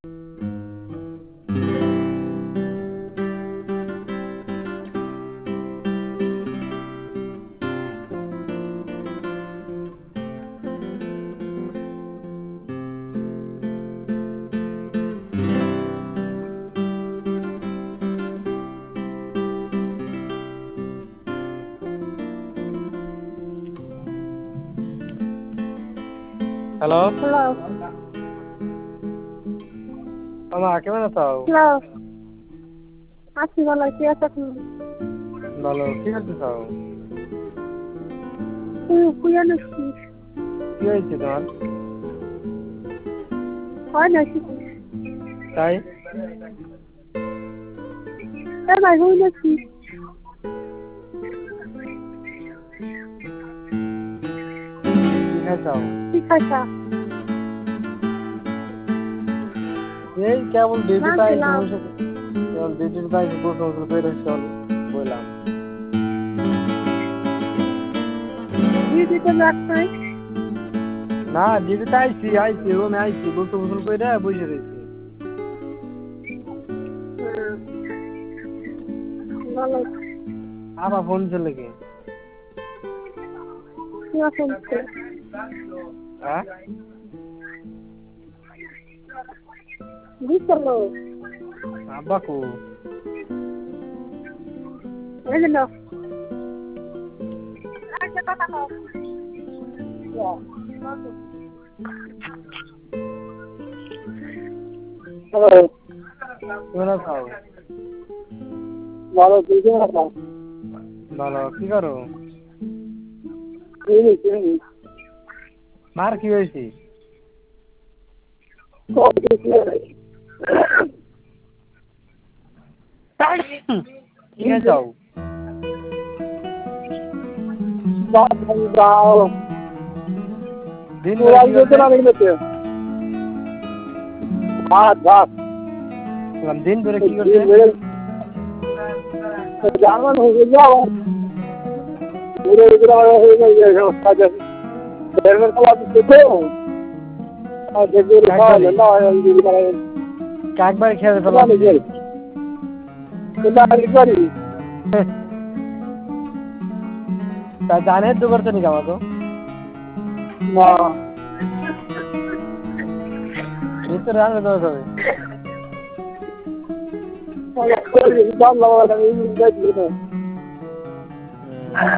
Hello hello মামা কেমন আছো? হ্যালো আছি ভালো কি আছে তুমি ভালো কি করতেছো? কুয়া নাকি কি হয়েছে তোমার? হয় নাকি তাই তাই ভাই হই নাকি কি খাইছো? কি খাইছা এই কেবল ডিউটিতে আইছি খেলাম বসে কেবল ডিউটিতে আইছি বসে বসে বের হচ্ছে বললাম ডিউটিতে যাস নাই না ডিউটিতে আইছি রুমে আইছি গোসল গোসল করে বসে রয়েছি। ভালো আবার ফোন চলে কি কি আছে হ্যাঁ বুঝলো আব্বা কো এই না আচ্ছা কথা কও হ্যালো কেমন আছো? ভালো তুই কেমন আছো ভালো কি করো? এই মার কি হয়েছে? কি খাইছো? দিন ভরে কি করছে? দিন ভরে কি করছে? জার্মান হয়ে যাও পুরো এগুলো হয়ে যায় কাজ ধর্মের কলা দিতে আর দেখবে খাওয়া না এই মানে একবার খেয়ে কোলা ফেলাম নিজে কোলা নিজে তা জানে তো করতে নি কামা তো না ভিতরে রান্না দেওয়া যাবে দাম লাগালাম এই